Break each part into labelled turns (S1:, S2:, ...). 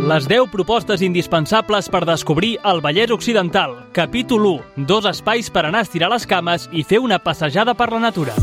S1: Les 10 propostes indispensables per descobrir el Vallès Occidental. Capítol 1. 2 espais per anar a estirar les cames i fer una passejada per la natura.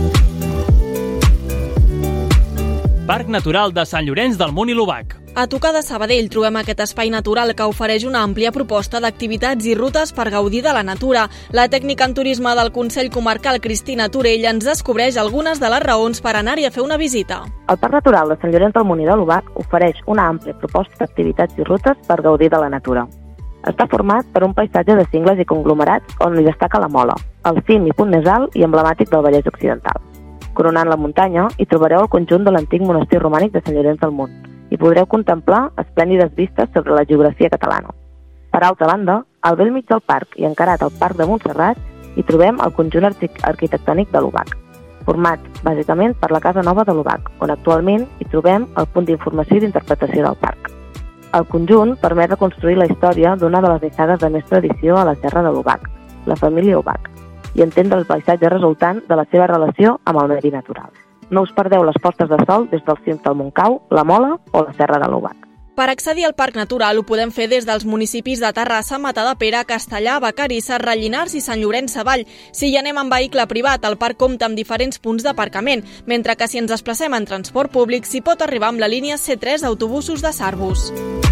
S1: Parc Natural de Sant Llorenç del Munt i l'Obac.
S2: A tocar de Sabadell trobem aquest espai natural que ofereix una àmplia proposta d'activitats i rutes per gaudir de la natura. La tècnica en turisme del Consell Comarcal, Cristina Torell, ens descobreix algunes de les raons per anar-hi a fer una visita.
S3: El Parc Natural de Sant Llorenç del Munt i de l'Obac ofereix una àmplia proposta d'activitats i rutes per gaudir de la natura. Està format per un paisatge de cingles i conglomerats on hi destaca la Mola, el cim i punt més alt i emblemàtic del Vallès Occidental. Coronant la muntanya hi trobareu el conjunt de l'antic monestir romànic de Sant Llorenç del Munt i podreu contemplar esplèndides vistes sobre la geografia catalana. Per altra banda, al bell mig del parc i encarat al Parc de Montserrat hi trobem el conjunt arquitectònic de l'Obac, format bàsicament per la Casa Nova de l'Obac, on actualment hi trobem el punt d'informació i d'interpretació del parc. El conjunt permet reconstruir la història d'una de les deixades de més tradició a la Serra de l'Obac, la família Obac, i entendre el paisatge resultant de la seva relació amb el medi natural. No us perdeu les postes de sol des dels cims del Montcau, la Mola o la Serra de l'Obac.
S2: Per accedir al Parc Natural ho podem fer des dels municipis de Terrassa, Matadepera, Castellar, Vacarisses, Rellinars i Sant Llorenç Savall. Si hi anem en vehicle privat, el parc compta amb diferents punts d'aparcament, mentre que si ens desplacem en transport públic s'hi pot arribar amb la línia C3 d'autobusos de Sarbus.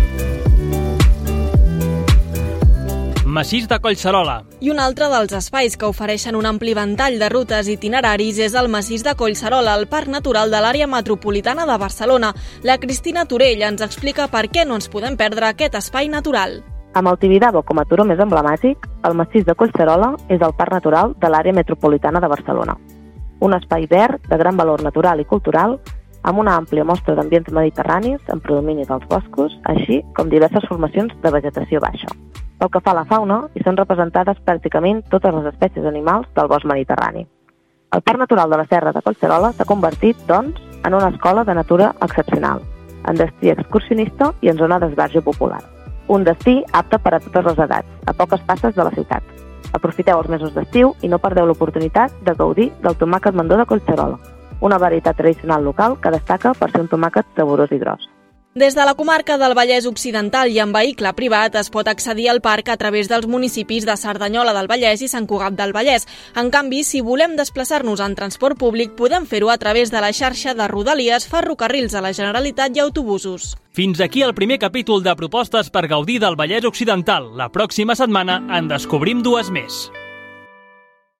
S1: Massís de Collserola.
S2: I un altre dels espais que ofereixen un ampli ventall de rutes i itineraris és el Massís de Collserola, el Parc Natural de l'àrea metropolitana de Barcelona. La Cristina Torell ens explica per què no ens podem perdre aquest espai natural.
S3: Amb el Tibidabo com a turó més emblemàtic, el Massís de Collserola és el Parc Natural de l'àrea metropolitana de Barcelona. Un espai verd de gran valor natural i cultural, amb una àmplia mostra d'ambients mediterranis en predomini dels boscos, així com diverses formacions de vegetació baixa. Pel que fa a la fauna, hi són representades pràcticament totes les espècies animals del bosc mediterrani. El Parc Natural de la Serra de Collserola s'ha convertit, doncs, en una escola de natura excepcional, en destí excursionista i en zona d'esbarjo popular. Un destí apte per a totes les edats, a poques passes de la ciutat. Aprofiteu els mesos d'estiu i no perdeu l'oportunitat de gaudir del tomàquet mandó de Collserola, una varietat tradicional local que destaca per ser un tomàquet saborós i gros.
S2: Des de la comarca del Vallès Occidental i en vehicle privat es pot accedir al parc a través dels municipis de Cerdanyola del Vallès i Sant Cugat del Vallès. En canvi, si volem desplaçar-nos en transport públic, podem fer-ho a través de la xarxa de Rodalies, ferrocarrils de la Generalitat i autobusos.
S1: Fins aquí el primer capítol de propostes per gaudir del Vallès Occidental. La pròxima setmana en descobrim 2 més.